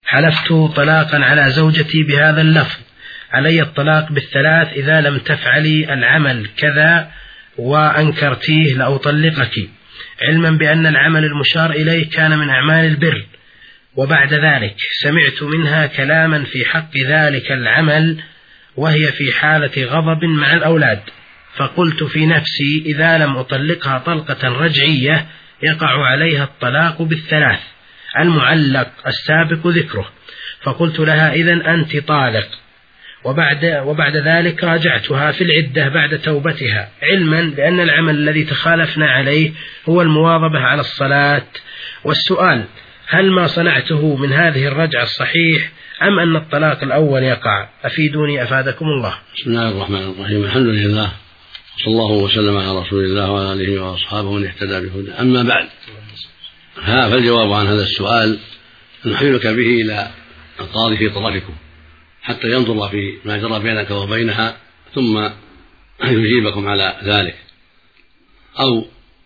حلفت طلاقا على زوجتي بهذا اللفظ: علي الطلاق بالثلاث إذا لم تفعلي العمل كذا وأنكرتيه لأطلقك، علما بأن العمل المشار إليه كان من أعمال البر. وبعد ذلك سمعت منها كلاما في حق ذلك العمل وهي في حالة غضب مع الأولاد، فقلت في نفسي: إذا لم أطلقها طلقة رجعية يقع عليها الطلاق بالثلاث المعلق السابق ذكره. فقلت لها: إذن أنت طالق. وبعد ذلك راجعتها في العدة بعد توبتها، علما بأن العمل الذي تخالفنا عليه هو المواظبة على الصلاة. والسؤال: هل ما صنعته من هذه الرجعة الصحيح أم أن الطلاق الأول يقع؟ أفيدوني أفادكم الله. بسم الله الرحمن الرحيم. الحمد لله، صلى الله وسلم على رسول الله وعلى آله وأصحابه من اهتدى بهداه. أما بعد، فالجواب عن هذا السؤال نحيلك به إلى القاضي في طرفكم حتى ينظر في ما جرى بينك وبينها ثم يجيبكم على ذلك، أو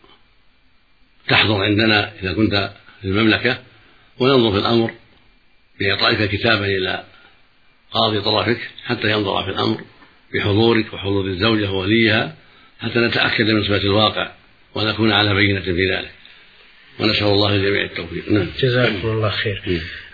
تحضر عندنا إذا كنت في المملكة وننظر في الأمر بإعطائك كتابا إلى قاضي طرفك حتى ينظر في الأمر بحضورك وحضور الزوجة ووليها حتى نتأكد من صفة الواقع ونكون على بينة في ذلك، ونسأل الله الجميع التوفيق. جزاكم الله خير.